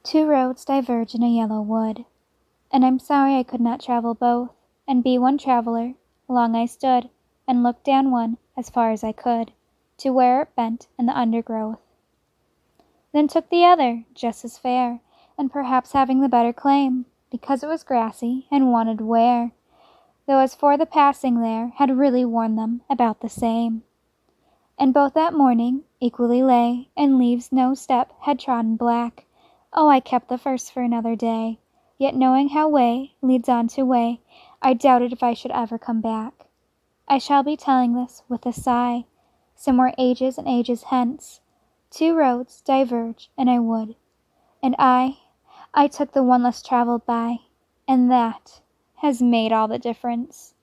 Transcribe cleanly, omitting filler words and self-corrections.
Two roads diverge in a yellow wood, and I'm sorry I could not travel both, and be one traveller. Long I stood, and looked down one as far as I could, to where it bent in the undergrowth. Then took the other, just as fair, and perhaps having the better claim, because it was grassy and wanted wear, though as for the passing there had really worn them about the same. And both that morning equally lay, and leaves no step had trodden black. Oh, I kept the first for another day, yet knowing how way leads on to way, I doubted if I should ever come back. I shall be telling this with a sigh, somewhere ages and ages hence. Two roads diverge in a wood, and I took the one less traveled by, and that has made all the difference.